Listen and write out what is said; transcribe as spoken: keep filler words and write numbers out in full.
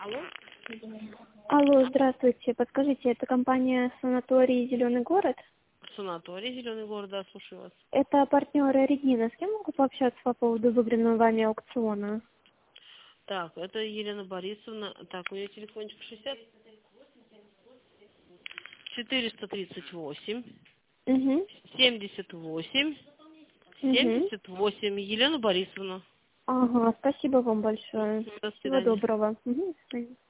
Алло. Алло, здравствуйте. Подскажите, это компания «Санаторий Зеленый город»? Санаторий Зеленый город, да, слушаю вас. Это партнеры Регина. С кем могу пообщаться по поводу выигранного вами аукциона? Так, это Елена Борисовна. Так, у нее телефончик шестьдесят четыреста тридцать восемь Угу. семьдесят восемь Угу. семьдесят восемь. Елена Борисовна. Ага, спасибо вам большое. До Всего свидания. доброго. Угу.